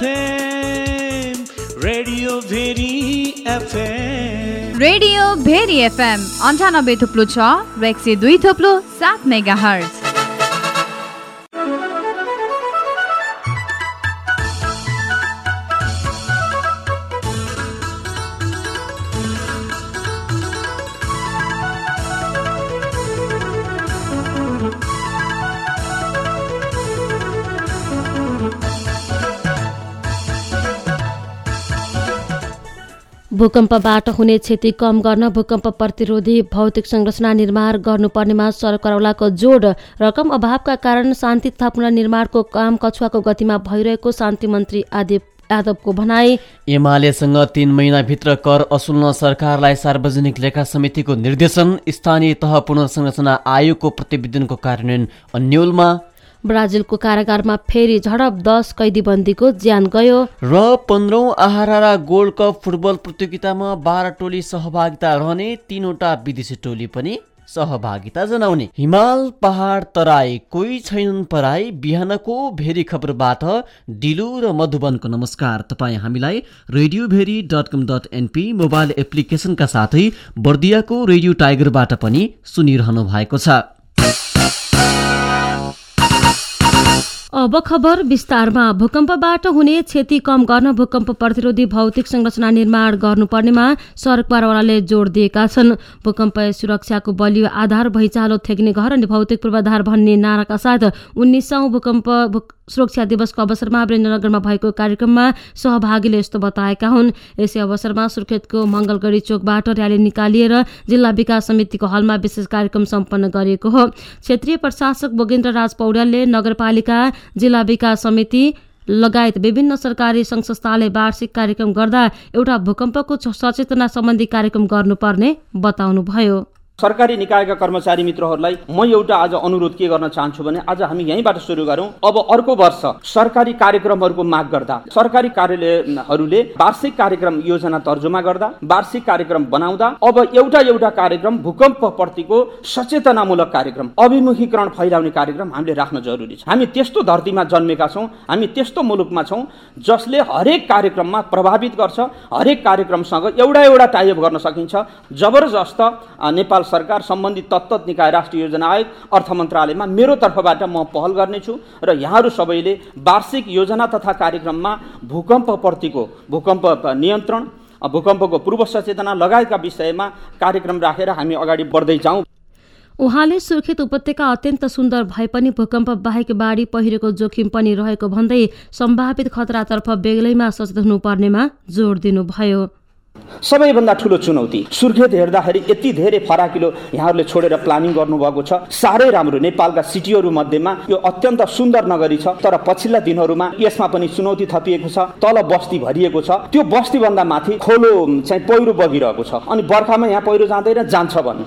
FM, Radio Very FM. Radio Bheri FM 98.6 र 102.7 megahertz. भूकम्पबाट हुने क्षति कम गर्न भूकम्प प्रतिरोधी भौतिक संरचना निर्माण गर्नुपर्नेमा सरकारवालाको जोड। रकम अभावका कारण शान्ति तथा पुनर्निर्माणको काम कछुवाको गतिमा भइरहेको शान्ति मन्त्री आदि यादवको भनाई। एमालेसँग 3 महिनाभित्र कर असुल्न सरकारलाई सार्वजनिक लेखा समितिको निर्देशन। स्थानीय तह पुनर्संरचना आयोगको प्रतिवेदनको कार्यान्वयन अन्यलमा। ब्राजिलको कारागारमा फेरि झडप 10 कैदीबन्दीको ज्यान गयो। र 15औं आहारा गोल्ड कप फुटबल प्रतियोगितामा 12 टोली सहभागिता रहने, 3वटा विदेशी टोली पनि सहभागिता जनाउने। हिमाल पहाड तराई कोही छैनन् पराई। बिहानको भेरी खबरबाट दिलु र मधुबनको नमस्कार। तपाईँ हामीलाई radioveri.com.np मोबाइल एप्लिकेसनका साथै बर्दियाको रेडियो टाइगरबाट पनि सुनिरहनु भएको छ। अब खबर विस्तारमा। भूकम्पबाट हुने क्षति कम गर्न भूकम्प प्रतिरोधी भौतिक संरचना निर्माण गर्नुपर्नेमा सरकारवालाले जोड दिएका छन्। भूकम्प सुरक्षाको बलियो आधार भइचालो थेक्ने घर अनि भौतिक पूर्वाधार भन्ने नाराका साथ 19औं भूकम्प सुरक्षा दिवसको अवसरमा वीरेन्द्रनगरमा भएको कार्यक्रममा सहभागीले यस्तो बताएका हुन्। यसै अवसरमा सुर्खेतको मंगलगढी चोकबाट र्याली निकालिएर जिल्ला विकास समितिको हलमा विशेष कार्यक्रम सम्पन्न गरिएको हो। क्षेत्रीय प्रशासक बोगेन्द्र राज पौड्यालले नगरपालिका, जिल्ला विकास समिति लगायत विभिन्न सरकारी संघ संस्थाले वार्षिक कार्यक्रम गर्दा एउटा भूकम्पको सचेतना सम्बन्धी कार्यक्रम गर्नुपर्ने बताउनुभयो। सरकारी निकायका कर्मचारी मित्रहरूलाई म एउटा आज अनुरोध के गर्न चाहन्छु भने आज हामी यहीँबाट सुरु गरौँ। अब अर्को वर्ष सरकारी कार्यक्रमहरूको माग गर्दा सरकारी कार्यालयहरूले वार्षिक कार्यक्रम योजना तर्जुमा गर्दा, वार्षिक कार्यक्रम बनाउँदा अब एउटा कार्यक्रम भूकम्प प्रतिको सचेतनामूलक कार्यक्रम, अभिमुखीकरण फैलाउने कार्यक्रम हामीले राख्न जरुरी छ। हामी त्यस्तो धरतीमा जन्मेका छौँ, हामी त्यस्तो मुलुकमा छौँ जसले हरेक कार्यक्रममा प्रभावित गर्छ, हरेक कार्यक्रमसँग एउटा टाइअप गर्न सकिन्छ। जबरजस्त नेपाल सरकार सम्बन्धित तत्त्व निकाय राष्ट्रिय योजना आयोग अर्थ मन्त्रालयमा मेरो तर्फबाट म पहल गर्नेछु र यहाँहरू सबैले वार्षिक योजना तथा कार्यक्रममा भूकम्प प्रतिको, भूकम्प नियन्त्रण, भूकम्पको पूर्व सचेतना लगायतका विषयमा कार्यक्रम राखेर हामी अगाडि बढ्दै जाउँ। उहाँले सुर्खेत उपत्यका अत्यन्त सुन्दर भए पनि भूकम्प बाहेक बाढी पहिरोको जोखिम पनि रहेको भन्दै सम्भावित खतरातर्फ बेग्लैमा सचेत हुनुपर्नेमा जोड दिनुभयो। सबैभन्दा ठुलो चुनौती सुर्खेत हेर्दाखेरि यति धेरै फराकिलो यहाँहरूले छोडेर प्लानिङ गर्नुभएको छ। साह्रै राम्रो। नेपालका सिटीहरू मध्येमा यो अत्यन्त सुन्दर नगरी छ, तर पछिल्ला दिनहरूमा यसमा पनि चुनौती थपिएको छ। तल बस्ती भरिएको छ, त्यो बस्तीभन्दा माथि खोलो चाहिँ पहिरो बगिरहेको छ अनि बर्खामा यहाँ पहिरो जाँदैन, जान्छ भने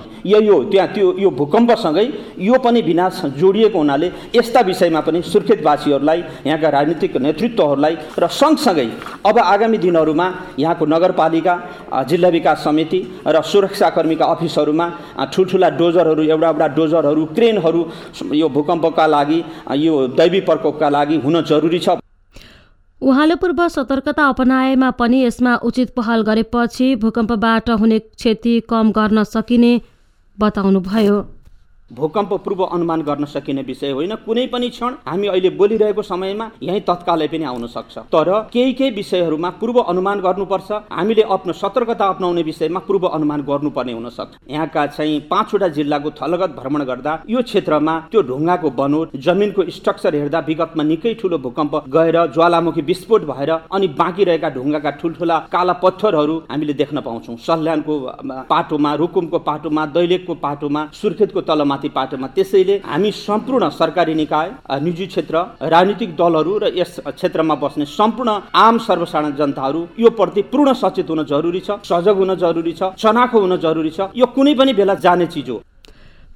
यो भूकम्पसँगै यो पनि विनाश जोडिएको हुनाले यस्ता विषयमा पनि सुर्खेतवासीहरूलाई, यहाँका राजनीतिक नेतृत्वहरूलाई र सँगसँगै अब आगामी दिनहरूमा यहाँको नगरपालिका, जिल्ला विकास समिति र सुरक्षाकर्मीका अफिसहरूमा ठुल्ठुला डोजरहरू, एउटा डोजरहरू, क्रेनहरू यो भूकम्पका लागि, यो दैवी प्रकोपका लागि हुन जरुरी छ। उहाँले पूर्व सतर्कता अपनाएमा पनि यसमा उचित पहल गरेपछि भूकम्पबाट हुने क्षति कम गर्न सकिने बताउनुभयो। भूकम्प पूर्व अनुमान गर्न सकिने विषय होइन। कुनै पनि क्षण हामी अहिले बोलिरहेको समयमा यही तत्कालै पनि आउन सक्छ, तर केही विषयहरूमा पूर्व अनुमान गर्नुपर्छ। हामीले आफ्नो सतर्कता अपनाउने विषयमा पूर्व अनुमान गर्नुपर्ने हुन सक्छ। यहाँका चाहिँ 5वटा जिल्लाको थलगत भ्रमण गर्दा यो क्षेत्रमा त्यो ढुङ्गाको बनोट, जमिनको स्ट्रक्चर हेर्दा विगतमा निकै ठुलो भूकम्प गएर ज्वालामुखी विस्फोट भएर अनि बाँकी रहेका ढुङ्गाका ठुल्ठुला काला पत्थरहरू हामीले देख्न पाउँछौँ। सल्यानको पाटोमा, रुकुमको पाटोमा, दैलेखको पाटोमा, सुर्खेतको तलमा पाटोमा। त्यसैले हामी सम्पूर्ण सरकारी निकाय, निजी क्षेत्र, राजनीतिक दलहरू र यस क्षेत्रमा बस्ने सम्पूर्ण आम सर्वसाधारण जनताहरू यो प्रति पूर्ण सचेत हुन जरुरी छ, सजग हुन जरुरी छ, चनाखो हुन जरुरी छ। यो कुनै पनि बेला जाने चिज हो।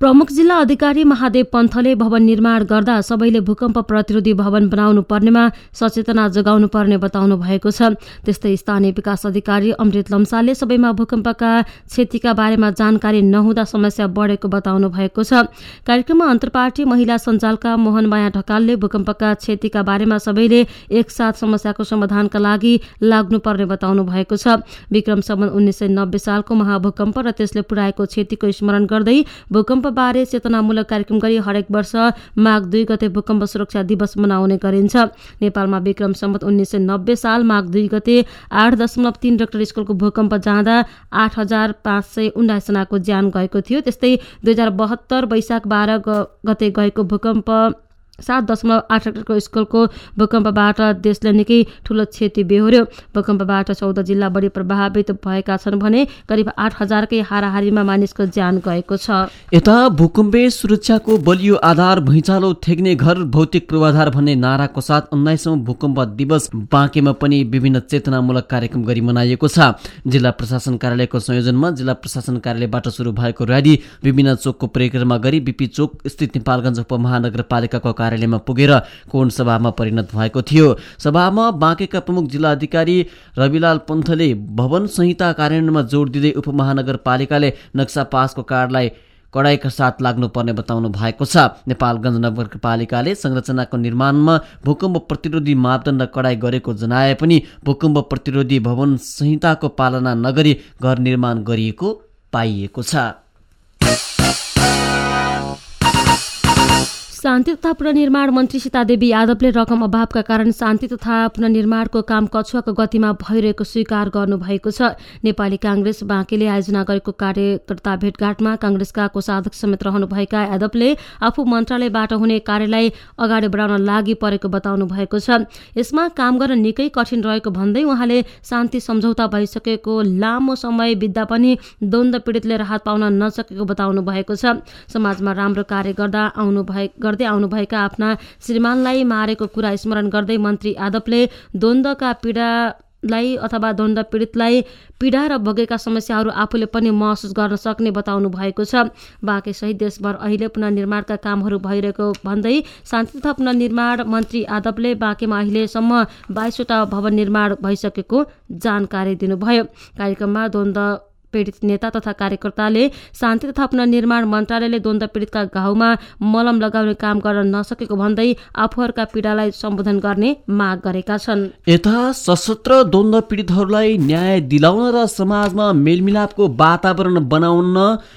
प्रमुख जिल्ला अधिकारी महादेव पन्थले भवन निर्माण गर्दा सबैले भूकम्प प्रतिरोधी भवन बनाउनु पर्नेमा सचेतना जगाउनु पर्ने बताउनु भएको छ। त्यस्तै स्थानीय विकास अधिकारी अमृत लम्सालले सबैमा भूकम्पका क्षतिका बारेमा जानकारी नहुँदा समस्या बढेको बताउनु भएको छ। कार्यक्रममा अन्तर्पार्टी महिला सञ्जालका मोहनमाया ढकालले भूकम्पका क्षतिका बारेमा सबैले एकसाथ समस्याको समाधानका लागि लाग्नुपर्ने बताउनु भएको छ। विक्रम सम्बत 1990 सालको महाभूकम्प र त्यसले पुर्याएको क्षतिको स्मरण गर्दै भूकम्पबारे चेतनामूलक कार्यक्रम गरी हरेक वर्ष माघ 2 गते भूकम्प सुरक्षा दिवस मनाउने गरिन्छ। नेपालमा विक्रम सम्बत 1990 साल माघ 2 गते 8.3 रेक्टर स्केलको भूकम्प जाँदा 8,519 जनाको ज्यान गएको थियो। त्यस्तै 2072 वैशाख 12 गते गएको भूकम्प 7.8 रेक्टरको स्केलको भूकम्पबाट देशले निकै ठूलो क्षति बेहोर्यो। भूकम्पबाट 14 जिल्ला बढी प्रभावित भएका छन् भने करिब 8,000कै हाराहारीमा मानिसको ज्यान गएको छ। यता भूकम्पे सुरक्षाको बलियो आधार भुइँचालो थेग्ने घर भौतिक पूर्वाधार भन्ने नाराको साथ 19औं भूकम्प दिवस बाँकेमा पनि विभिन्न चेतनामूलक कार्यक्रम गरी मनाइएको छ। जिल्ला प्रशासन कार्यालयको संयोजनमा जिल्ला प्रशासन कार्यालयबाट सुरु भएको र्याली विभिन्न चोकको परिक्रमा गरी बीपी चोक स्थित नेपालगञ्ज उपमहानगरपालिकाको कार्यालयमा पुगेर कोण सभामा परिणत भएको थियो। सभामा बाँकेका प्रमुख जिल्ला अधिकारी रविलाल पन्थले भवन संहिता कार्यान्वयनमा जोड दिँदै उपमहानगरपालिकाले नक्सा पासको कार्यलाई कडाइका साथ लाग्नुपर्ने बताउनु भएको छ। नेपालगञ्ज नगरपालिकाले संरचनाको निर्माणमा भूकम्प प्रतिरोधी मापदण्ड कडाइ गरेको जनाए पनि भूकम्प प्रतिरोधी भवन संहिताको पालना नगरी घर निर्माण गरिएको पाइएको छ। शान्ति तथा पुनर्निर्माण मन्त्री सीतादेवी यादवले रकम अभावका कारण शान्ति तथा पुनर्निर्माणको काम कछुवाको गतिमा भइरहेको स्वीकार गर्नुभएको छ। नेपाली कांग्रेस बाँकेले आयोजना गरेको कार्यकर्ता भेटघाटमा कांग्रेसका कोषाध्यक्ष समेत रहनुभएका यादवले आफू मन्त्रालयबाट हुने कार्यलाई अगाडि बढाउन लागि परेको बताउनु भएको छ। यसमा काम गर्न निकै कठिन रहेको भन्दै उहाँले शान्ति सम्झौता भइसकेको लामो समय बित्दा पनि द्वन्द्व पीडितले राहत पाउन नसकेको बताउनु भएको छ। समाजमा राम्रो कार्य गर्दै आउनुभएका आफ्ना श्रीमानलाई मारेको कुरा स्मरण गर्दै मन्त्री यादवले द्वन्द्वका पीडालाई अथवा द्वन्द्व पीडितलाई पीडा र भोगेका समस्याहरू आफूले पनि महसुस गर्न सक्ने बताउनु भएको छ। बाँके सहित देशभर अहिले पुनर्निर्माणका कामहरू भइरहेको भन्दै शान्ति तथा पुनर्निर्माण मन्त्री यादवले बाँकेमा अहिलेसम्म 22वटा भवन निर्माण भइसकेको जानकारी दिनुभयो। कार्यक्रममा द्वन्द्व पीडित नेता तथा कार्यकर्ताले शान्ति तथा पुनर्निर्माण मन्त्रालयले द्वन्द्व पीडितका घाउमा मलम लगाउने काम गर्न नसकेको भन्दै आफूहरूका पीडालाई सम्बोधन गर्ने माग गरेका छन्। यता सशस्त्र द्वन्द्व पीडितहरूलाई न्याय दिलाउन र समाजमा मेलमिलापको वातावरण बनाउन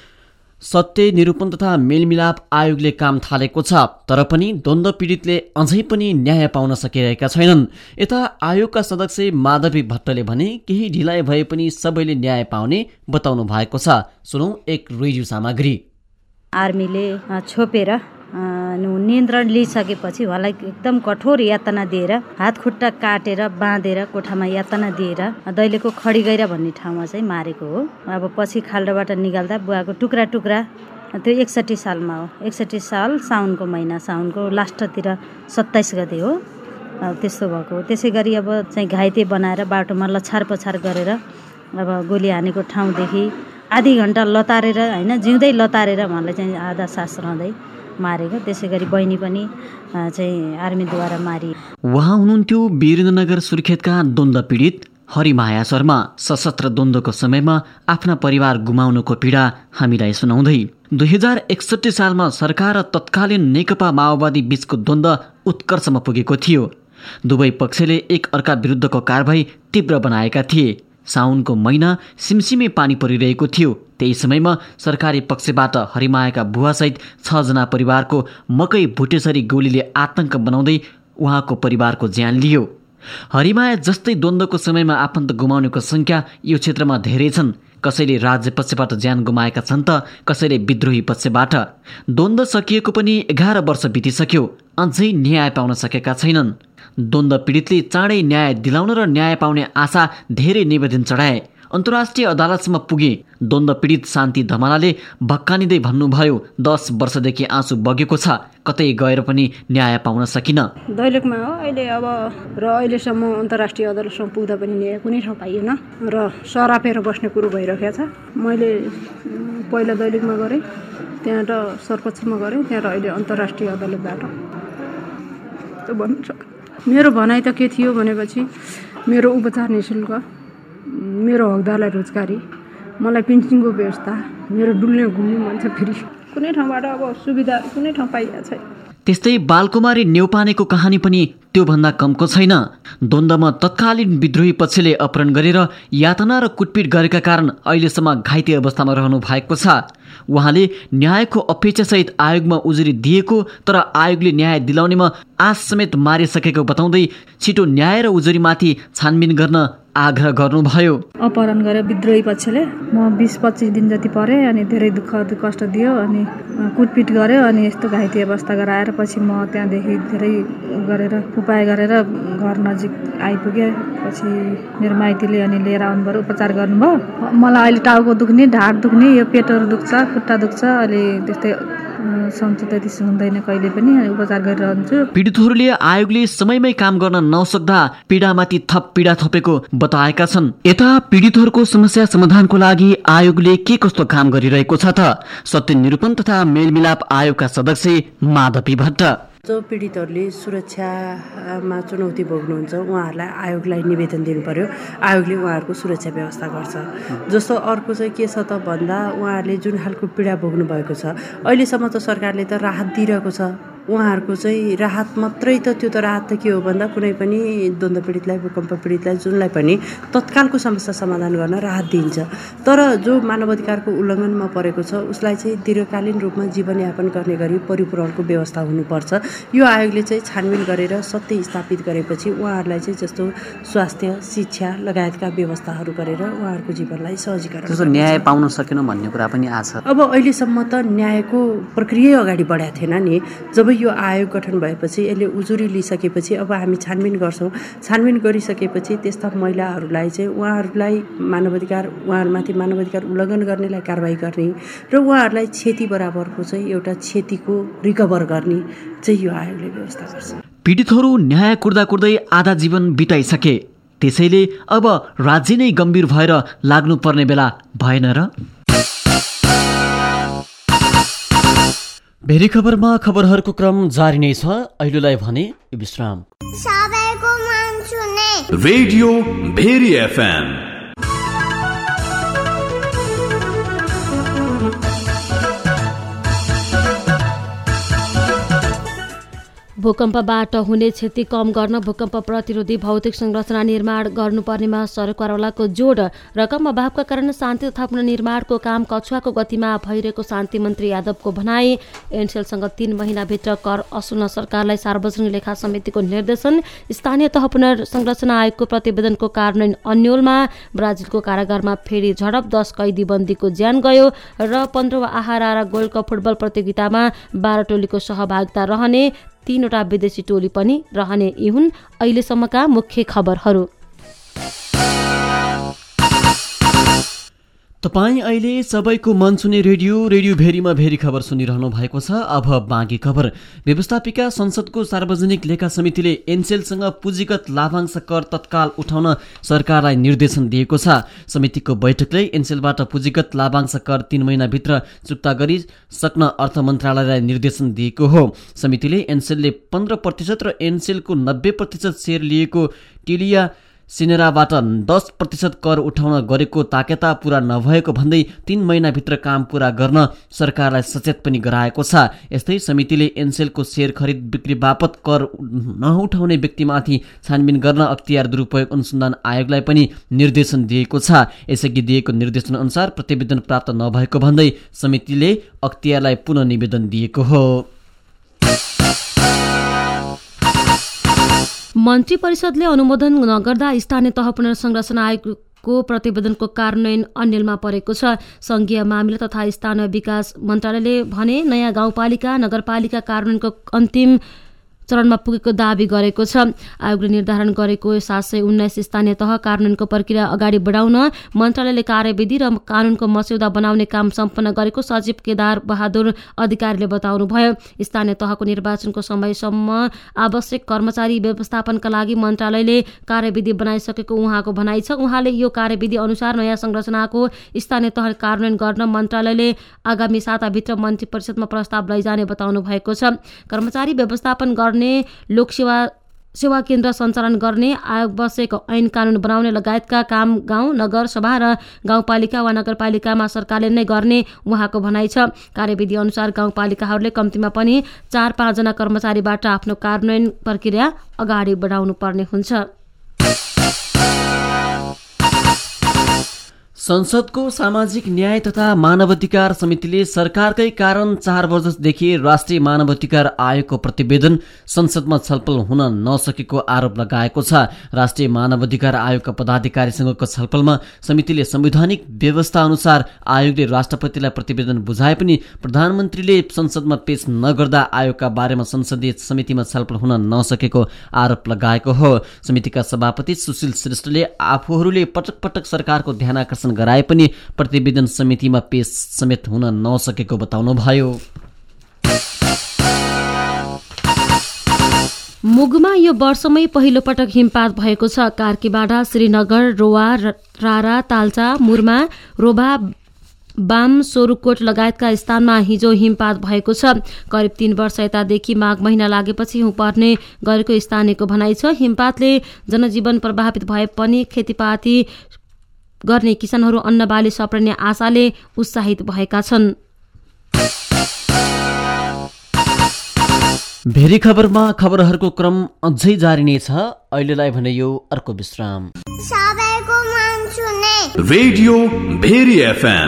सत्य निरूपण तथा मेलमिलाप आयोगले काम थालेको छ। तर पनि द्वन्द्व पीडितले अझै पनि न्याय पाउन सकिरहेका छैनन्। यता आयोगका सदस्य माधवी भट्टले भने केही ढिलाइ भए पनि सबैले न्याय पाउने बताउनु भएको छ। सुनौ एक रेडियो सामग्री। आर्मीले छोपेर नियन्त्रण लिइसकेपछि उहाँलाई एकदम कठोर यातना दिएर हात खुट्टा काटेर बाँधेर कोठामा यातना दिएर दैलेको खडीगैरा भन्ने ठाउँमा चाहिँ मारेको हो। अब पछि खाल्डोबाट निकाल्दा बुवाको टुक्रा टुक्रा त्यो 61 सालमा हो। 61 साल साउनको महिना, साउनको लास्टतिर 27 गते हो त्यस्तो भएको। त्यसै गरी अब चाहिँ घाइते बनाएर बाटोमा लछार पछार गरेर अब गोली हानेको ठाउँदेखि आधी घण्टा लतारेर होइन जिउँदै लतारेर उहाँलाई चाहिँ आधा सास रहँदै मारेको। त्यसै गरी बहिनी पनि चाहिँ आर्मीद्वारा मारी। उहाँ हुनुहुन्थ्यो वीरेन्द्रनगर सुर्खेतका द्वन्द्व पीडित हरिमाया शर्मा। सशस्त्र द्वन्द्वको समयमा आफ्ना परिवार गुमाउनुको पीडा हामीलाई सुनाउँदै 2061 सालमा सरकार र तत्कालीन नेकपा माओवादी बीचको द्वन्द्व उत्कर्षमा पुगेको थियो। दुवै पक्षले एक अर्का विरुद्धको कारबाही तीव्र बनाएका थिए। साउनको महिना सिमसिमे पानी परिरहेको थियो। त्यही समयमा सरकारी पक्षबाट हरिमायाका बुवासहित 6 जना परिवारको मकै भुटेसरी गोलीले आतंक बनाउँदै उहाँको परिवारको ज्यान लियो। हरिमाया जस्तै द्वन्द्वको समयमा आफन्त गुमाउनेको संख्या यो क्षेत्रमा धेरै छन्। कसैले राज्य पक्षबाट ज्यान गुमाएका छन् त कसैले विद्रोही पक्षबाट। द्वन्द्व सकिएको पनि 11 वर्ष बितिसक्यो, अझै न्याय पाउन सकेका छैनन्। द्वन्द्व पीडितले चाँडै न्याय दिलाउन र न्याय पाउने आशा धेरै निवेदन चढाए। अन्तर्राष्ट्रिय अदालतसम्म पुगे। द्वन्द्व पीडित शान्ति धमालाले भक्कानिँदै भन्नुभयो 10 वर्षदेखि आँसु बगेको छ, कतै गएर पनि न्याय पाउन सकिन। दैलेखमा हो अहिले अब र अहिलेसम्म अन्तर्राष्ट्रिय अदालतसम्म पुग्दा पनि न्याय कुनै ठाउँ पाइएन र सरापेर बस्ने कुरो भइरहेको छ। मैले पहिला दैलेखमा गरेँ, त्यहाँबाट सर्वोच्चमा गऱ्यो, त्यहाँबाट अहिले अन्तर्राष्ट्रिय अदालतबाट त्यो भन्नु सक्छ। मेरो भनाइ त के थियो भनेपछि मेरो उपचार निःशुल्क, मेरो हकदारलाई रोजगारी, मलाई पेन्सनको व्यवस्था, मेरो डुल्ने घुम्ने मान्छे फेरि कुनै ठाउँबाट अब सुविधा कुनै ठाउँ पाइएको छैन। त्यस्तै बालकुमारी नेउपानेको कहानी पनि त्योभन्दा कमको छैन। द्वन्द्वमा तत्कालीन विद्रोही पक्षले अपहरण गरेर यातना र कुटपिट गरेका कारण अहिलेसम्म घाइते अवस्थामा रहनु भएको छ। उहाँले न्यायको अपेक्षासहित आयोगमा उजुरी दिएको तर आयोगले न्याय दिलाउनेमा आश समेत मारिसकेको बताउँदै छिटो न्याय र उजुरीमाथि छानबिन गर्न आग्रह गर्नुभयो। अपहरण गरे विद्रोही पक्षले, म 20-25 दिन जति परे अनि धेरै दुःख कष्ट दियो अनि कुटपिट गर्यो अनि यस्तो घाइते अवस्था गराएर पछि म त्यहाँदेखि धेरै गरेर उपाय गरेर घर नजिक आइपुगेँ। पछि मेरो माइतीले अनि लिएर आउनुभयो, उपचार गर्नुभयो। मलाई अहिले टाउको दुख्ने, ढाड दुख्ने, यो पेटहरू दुख्छ, खुट्टा दुख्छ, अलि त्यस्तै सन्चो त्यति हुँदैन कहिले पनि, उपचार गरिरहन्छु। पीडितहरूले आयोगले समयमै काम गर्न नसक्दा पीडामाथि थप पीडा थपेको बताएका छन्। यता पीडितहरूको समस्या समाधानको लागि आयोगले के कस्तो काम गरिरहेको छ त? सत्य निरूपण तथा मेलमिलाप आयोगका सदस्य माधवी भट्ट। जो पीडितहरूले सुरक्षामा चुनौती भोग्नुहुन्छ उहाँहरूलाई आयोगलाई निवेदन दिनु पर्यो। आयोगले उहाँहरूको सुरक्षा व्यवस्था गर्छ। जस्तो अर्को चाहिँ के छ त भन्दा उहाँहरूले जुन खालको पीडा भोग्नु भएको छ अहिलेसम्म त सरकारले त राहत दिइरहेको छ। उहाँहरूको चाहिँ राहत मात्रै त त्यो त राहत त के हो भन्दा कुनै पनि द्वन्द्व पीडितलाई, भूकम्प पीडितलाई जुनलाई पनि तत्कालको समस्या समाधान गर्न राहत दिइन्छ। तर जो मानवाधिकारको उल्लङ्घनमा परेको छ उसलाई चाहिँ दीर्घकालीन रूपमा जीवनयापन गर्ने गरी परिपूरणको व्यवस्था हुनुपर्छ। यो आयोगले चाहिँ छानबिन गरेर सत्य स्थापित गरेपछि उहाँहरूलाई चाहिँ जस्तो स्वास्थ्य, शिक्षा लगायतका व्यवस्थाहरू गरेर उहाँहरूको जीवनलाई सहजीकरण जस्तो न्याय पाउन सकेन भन्ने कुरा पनि आछ। अब अहिलेसम्म त न्यायको प्रक्रिया अगाडि बढाएको थिएन नि। जब यो आयोग गठन भएपछि यसले उजुरी लिइसकेपछि अब हामी छानबिन गर्छौँ। छानबिन गरिसकेपछि त्यस्ता महिलाहरूलाई चाहिँ उहाँहरूलाई उहाँहरूमाथि मानवाधिकार उल्लङ्घन गर्नेलाई कारबाही गर्ने र उहाँहरूलाई क्षति बराबरको चाहिँ एउटा क्षतिको रिकभर गर्ने चाहिँ यो आयोगले व्यवस्था गर्छ। पीडितहरू न्याय कुर्दा कुर्दै आधा जीवन बिताइसके, त्यसैले अब राज्य नै गम्भीर भएर लाग्नुपर्ने बेला भएन र? भेरी खबरमा खबरहरूको क्रम जारी नै छ। अहिलेलाई भने विश्राम। Radio very FM. भूकम्पबाट हुने क्षति कम गर्न भूकम्प प्रतिरोधी भौतिक संरचना निर्माण गर्नुपर्नेमा सरकारवालाको जोड, रकम अभावका कारण शान्ति तथा पुनर्निर्माणको काम कछुवाको गतिमा भइरहेको शान्ति मन्त्री यादवको भनाई। एनसेलसँग 3 महिनाभित्र कर असुल्न सरकारलाई सार्वजनिक लेखा समितिको निर्देशन। स्थानीय तह पुनर्संरचना आयोगको प्रतिवेदनको कार्यान्वयन अन्यलमा। ब्राजिलको कारागारमा फेरि झडप, 10 कैदी बन्दीको ज्यान गयो र 15औं आहारा गोल्ड कप फुटबल प्रतियोगितामा 12 टोलीको सहभागिता रहने, 3वटा विदेशी टोली पनि रहने। यी हुन् अहिलेसम्मका मुख्य खबरहरू। तपाईँ अहिले सबैको मन छुने रेडियो भेरीमा भेरी खबर सुनिरहनु भएको छ। अब बाँकी खबर। व्यवस्थापिका संसदको सार्वजनिक लेखा समितिले एनसेलसँग पुँजीगत लाभांश कर तत्काल उठाउन सरकारलाई निर्देशन दिएको छ। समितिको बैठकले एनसेलबाट पुँजीगत लाभांश कर 3 महिनाभित्र चुक्ता गरी सक्न अर्थ मन्त्रालयलाई निर्देशन दिएको हो। समितिले एनसेलले 15% र एनसेलको 90% सेयर लिएको टेलिया सिनेराबाट 10% कर उठाउन गरेको ताकेता पूरा नभएको भन्दै 3 महिनाभित्र काम पूरा गर्न सरकारलाई सचेत पनि गराएको छ। यस्तै समितिले एनसेलको सेयर खरिद बिक्री बापत कर नउठाउने व्यक्तिमाथि छानबिन गर्न अख्तियार दुरुपयोग अनुसन्धान आयोगलाई पनि निर्देशन दिएको छ। यसअघि दिएको निर्देशन अनुसार प्रतिवेदन प्राप्त नभएको भन्दै समितिले अख्तियारलाई पुनः निवेदन दिएको हो। मन्त्री परिषदले अनुमोदन नगर्दा स्थानीय तह पुनर्संरचना आयोगको प्रतिवेदनको कार्यान्वयन अन्यलमा परेको छ। संघीय मामिला तथा स्थानीय विकास मन्त्रालयले भने नयाँ गाउँपालिका नगरपालिका कार्यान्वयनको अन्तिम चरणमा पुगेको दावी गरेको छ। आयोगले निर्धारण गरेको 719 स्थानीय तह कार्यान्वयनको प्रक्रिया अगाडि बढाउन मन्त्रालयले कार्यविधि र कानुनको मस्यौदा बनाउने काम सम्पन्न गरेको सचिव केदार बहादुर अधिकारीले बताउनुभयो। स्थानीय तहको निर्वाचनको समयसम्म आवश्यक कर्मचारी व्यवस्थापनका लागि मन्त्रालयले कार्यविधि बनाइसकेको उहाँको भनाइ छ। उहाँले यो कार्यविधि अनुसार नयाँ संरचनाको स्थानीय तह कार्यान्वयन गर्न मन्त्रालयले आगामी साताभित्र मन्त्री परिषदमा प्रस्ताव लैजाने बताउनु भएको छ। कर्मचारी व्यवस्थापन गर्ने, लोकसेवा सेवा केन्द्र सञ्चालन गर्ने, आयोग बसेक ऐन कानुन बनाउने लगायतका काम गाउँ, नगर सभा र गाउँपालिका वा नगरपालिकामा सरकारले नै गर्ने उहाँको भनाइ छ। कार्यविधि अनुसार गाउँपालिकाहरूले कम्तीमा पनि 4-5 जना कर्मचारीबाट आफ्नो कार्यान्वयन प्रक्रिया अगाडि बढाउनु पर्ने हुन्छ। संसदको सामाजिक न्याय तथा मानवाधिकार समितिले सरकारकै कारण 4 वर्षदेखि राष्ट्रिय मानवाधिकार आयोगको प्रतिवेदन संसदमा छलफल हुन नसकेको आरोप लगाएको छ। राष्ट्रिय मानवाधिकार आयोगका पदाधिकारीसँगको छलफलमा समितिले संवैधानिक व्यवस्था अनुसार आयोगले राष्ट्रपतिलाई प्रतिवेदन बुझाए पनि प्रधानमन्त्रीले संसदमा पेश नगर्दा आयोगका बारेमा संसदीय समितिमा छलफल हुन नसकेको आरोप लगाएको हो। समितिका सभापति सुशील श्रेष्ठले आफूहरूले पटक पटक सरकारको ध्यानाकर्षण गराए पनि प्रतिवेदन समितिमा पेश समेत हुन नसकेको बताउनुभयो। मुगुमा यो वर्षमै पहिलो पटक हिमपात भएको छ। कार्कीबाडा, श्रीनगर, रोवा, रारा, ताल्चा, मुर्मा, रोबा, बाम, सोरुकोट लगायतका स्थानमा हिजो हिमपात भएको छ। करिब 3 वर्ष यतादेखि माघ महिना लागेपछि हिउँ पर्ने गरेको स्थानीयको भनाइ छ। हिमपातले जनजीवन प्रभावित भए पनि खेतीपाती गर्ने किसानहरू अन्नबाली सप्रिने आशाले उत्साहित भएका छन्। भेरी खबरमा खबरहरूको क्रम अझै जारी नै छ। अहिलेलाई भने यो अर्को विश्राम। Radio very FM.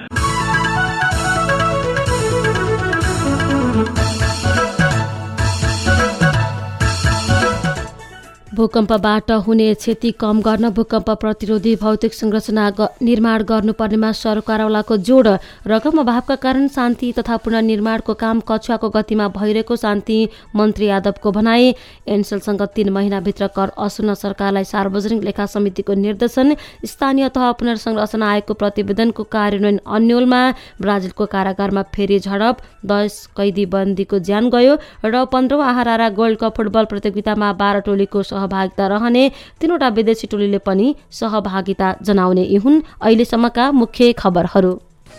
भूकम्पबाट हुने क्षति कम गर्न भूकम्प प्रतिरोधी भौतिक संरचना निर्माण गर्नुपर्नेमा सरकारवालाको जोड। रकम अभावका कारण शान्ति तथा पुनर्निर्माणको काम कछुवाको गतिमा भइरहेको शान्ति मन्त्री यादवको भनाई। एनसेलसँग 3 महिनाभित्र कर असुल्न सरकारलाई सार्वजनिक लेखा समितिको निर्देशन। स्थानीय तह पुनर्संरचना आयोगको प्रतिवेदनको कार्यान्वयन अन्यलमा। ब्राजिलको कारागारमा फेरि झडप, 10 कैदी बन्दीको ज्यान गयो र 15औं आहारा गोल्ड कप फुटबल प्रतियोगितामा 12 टोलीको सहभागिता रहने, 3वटा विदेशी टोलीले पनि सहभागिता जनाउने। यी हुन् अहिलेसम्मका मुख्य खबरहरू।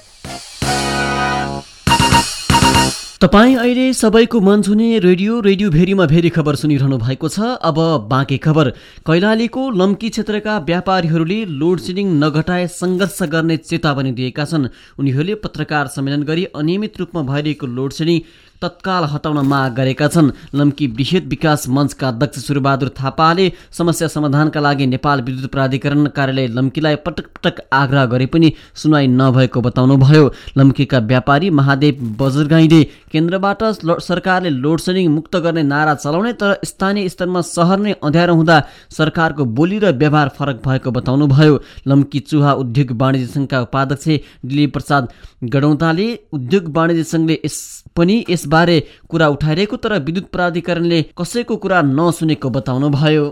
तपाईँ अहिले सबैको मन छुने रेडियो भेरीमा भेरी खबर सुनिरहनु भएको छ। अब बाँकी खबर। कैलालीको लम्की क्षेत्रका व्यापारीहरूले लोड सेडिङ नघटाए सङ्घर्ष गर्ने चेतावनी दिएका छन्। उनीहरूले पत्रकार सम्मेलन गरी अनियमित रूपमा भइरहेको लोड सेडिङ तत्काल हटाउन माग गरेका छन्। लम्की बृहत विकास मञ्चका अध्यक्ष सूर्यबहादुर थापाले समस्या समाधानका लागि नेपाल विद्युत प्राधिकरण कार्यालय लम्कीलाई पटक पटक आग्रह गरे पनि सुनवाई नभएको बताउनुभयो। लम्कीका व्यापारी महादेव बजरगाईले केन्द्रबाट सरकारले लोड सेडिङ मुक्त गर्ने नारा चलाउने तर स्थानीय स्तरमा सहर नै अँध्यारो हुँदा सरकारको बोली र व्यवहार फरक भएको बताउनुभयो। लम्की चुहा उद्योग वाणिज्य सङ्घका उपाध्यक्ष दिलीप प्रसाद गडौताले उद्योग वाणिज्य सङ्घले पनि यसबारे कुरा उठाइरहेको तर विद्युत प्राधिकरणले कसैको कुरा नसुनेको बताउनुभयो।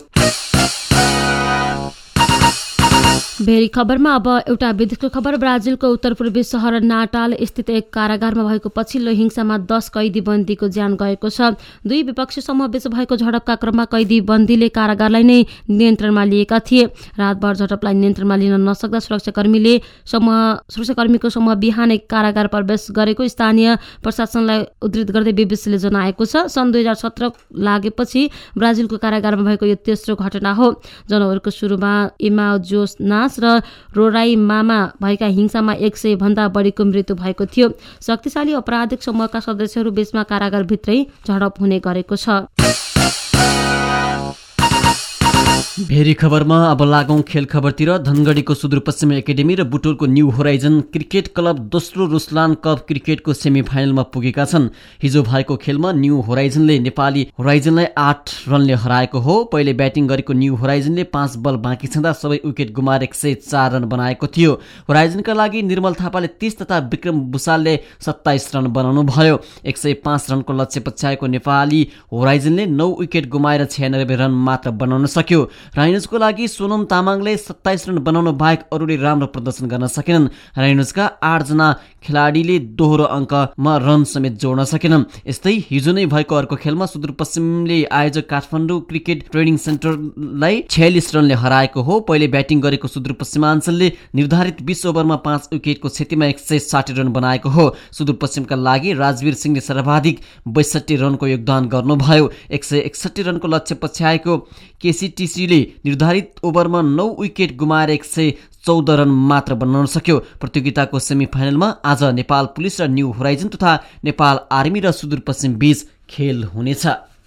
भेरी खबरमा अब एउटा विदेशको खबर। ब्राजिलको उत्तर पूर्वी सहर नाटाल स्थित एक कारागारमा भएको पछिल्लो हिंसामा 10 कैदी बन्दीको ज्यान गएको छ। 2 विपक्षी समूहबीच भएको झडपका क्रममा कैदी बन्दीले कारागारलाई नै नियन्त्रणमा लिएका थिए। रातभर झडपलाई नियन्त्रणमा लिन नसक्दा सुरक्षाकर्मीको समूह बिहानै कारागार प्रवेश गरेको स्थानीय प्रशासनलाई उद्धृत गर्दै बीबीसीले जनाएको छ। सन् 2017 लागेपछि ब्राजिलको कारागारमा भएको यो तेस्रो घटना हो। जनवरीको सुरुमा इमाओ जोस नास र रोराई मामा भएका हिंसामा 100 भन्दा बढीको मृत्यु भएको थियो। शक्तिशाली अपराधिक समूहका सदस्यहरू बीचमा कारागारभित्रै झडप हुने गरेको छ। भेरी खबरमा अब लागौं खेल खबरतिर। धनगढीको सुदूरपश्चिम एकाडेमी र बुटोलको न्यू होराइजन क्रिकेट क्लब दोस्रो रुसलान कप क्रिकेटको सेमिफाइनलमा पुगेका छन्। हिजो भएको खेलमा न्यू होराइजनले नेपाली होराइजनलाई 8 रनले हराएको हो। पहिले ब्याटिङ गरेको न्यू होराइजनले 5 बल बाँकी छँदा सबै विकेट गुमाएर 104 रन बनाएको थियो। होराइजनका लागि निर्मल थापाले 30 तथा विक्रम बुसालले 27 रन बनाउनु भयो। 105 रनको लक्ष्य पछ्याएको नेपाली होराइजनले 9 विकेट गुमाएर 96 रन मात्र बनाउन सक्यो। राइनोजको लागि सोनम तामाङले 27 रन बनाउनु बाहेक अरूले राम्रो प्रदर्शन गर्न सकेनन्। राइनोजका 8 जना खेलाडीले दोहोरो अङ्कमा रन समेत जोड्न सकेनन्। यस्तै हिजो नै भएको अर्को खेलमा सुदूरपश्चिमले आयोजक काठमाडौँ क्रिकेट ट्रेनिङ सेन्टरलाई 46 रनले हराएको हो। पहिले ब्याटिङ गरेको सुदूरपश्चिमाञ्चलले निर्धारित 20 ओभरमा 5 विकेटको क्षतिमा 160 रन बनाएको हो। सुदूरपश्चिमका लागि राजवीर सिंहले सर्वाधिक 62 रनको योगदान गर्नुभयो। 161 रनको लक्ष्य पछ्याएको केसीटीसीले निर्धारित ओभरमा 9 विकेट गुमाएर 114 रन मात्र बनाउन सक्यो। प्रतियोगिताको सेमिफाइनलमा आज नेपाल पुलिस र न्यू होराइजन तथा नेपाल आर्मी र सुदूरपश्चिम बीच खेल हुनेछ।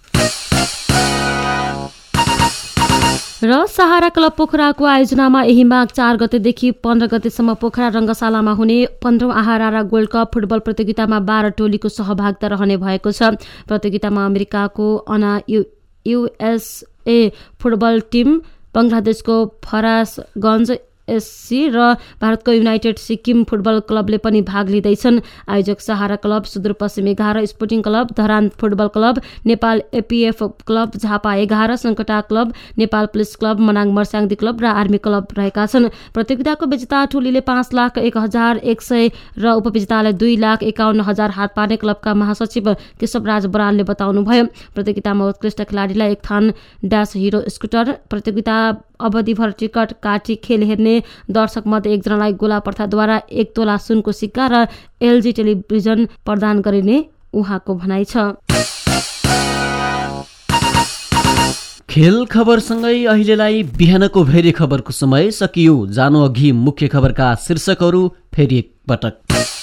र सहारा क्लब पोखराको आयोजनामा यही माघ 4 गतेदेखि 15 गतेसम्म पोखरा रङ्गशालामा हुने 15औं आहारा गोल्ड कप फुटबल प्रतियोगितामा 12 टोलीको सहभागिता रहने भएको छ। प्रतियोगितामा अमेरिकाको USA फुटबल टिम, बङ्गलादेशको फरासगञ्ज SC र भारतको युनाइटेड सिक्किम फुटबल क्लबले पनि भाग लिँदैछन्। आयोजक Sahara club, Sudurpashchim 11, sporting club, Dharan football club, Nepal APF club, Jhapa 11, Sankata club, Nepal police club, Manang Marsyangdi club र आर्मी क्लब रहेका छन्। प्रतियोगिताको विजेता टोलीले 5,01,100 र उपविजेतालाई 2,51,000 हात पार्ने क्लबका महासचिव केशवराज बरालले बताउनुभयो। प्रतियोगितामा उत्कृष्ट खेलाडीलाई 1 थान ड्यास हिरो स्कुटर, प्रतियोगिता अवधिभर टिकट काटी खेल हेर्ने दर्शक मध्ये 1 जनालाई गोला प्रथाद्वारा 1 तोला सुनको सिक्का र LG टेलिभिजन प्रदान गरिने उहाँको भनाइ छ। खेल खबरसँगै अहिलेलाई बिहानको भेरी खबरको समय सकियो। जानु अघि मुख्य खबरका शीर्षकहरू फेरि एकपटक।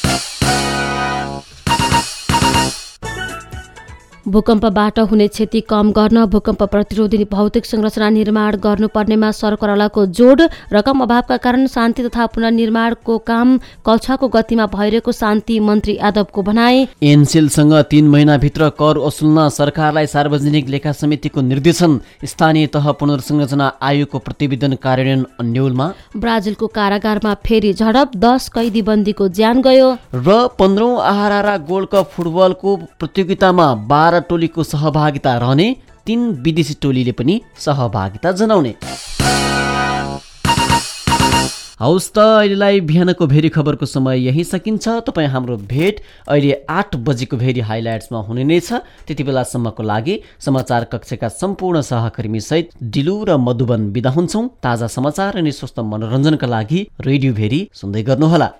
भूकम्पबाट हुने क्षति कम गर्न भूकम्प प्रतिरोधी भौतिक संरचना निर्माण गर्नुपर्नेमा सरकारको जोड। रकम अभावका कारण शान्ति तथा पुनर्निर्माणको काम कक्षाको गतिमा भइरहेको शान्ति मन्त्री यादवको भनाई। एनसेलसँग 3 महिनाभित्र कर वसुल्न सरकारलाई सार्वजनिक लेखा समितिको निर्देशन। स्थानीय तह पुनर्संरचना आयोगको प्रतिवेदन कार्यान्वयन अन्यलमा। ब्राजिलको कारागारमा फेरि झडप, 10 कैदी बन्दीको ज्यान गयो। र 15औं आहारा गोल्ड कप फुटबलको प्रतियोगितामा 12 टोलीको सहभागिता रहने, 3 विदेशी टोलीले पनि सहभागिता जनाउने। हौस् त अहिलेलाई बिहानको भेरी खबरको समय यही सकिन्छ। तपाईँ हाम्रो भेट अहिले 8 बजेको भेरी हाइलाइट्समा हुने नै छ। त्यति बेलासम्मको लागि समाचार कक्षका सम्पूर्ण सहकर्मी सहित डिलु र मधुबन बिदा हुन्छौँ। ताजा समाचार अनि स्वस्थ मनोरञ्जनका लागि रेडियो भेरी सुन्दै गर्नुहोला।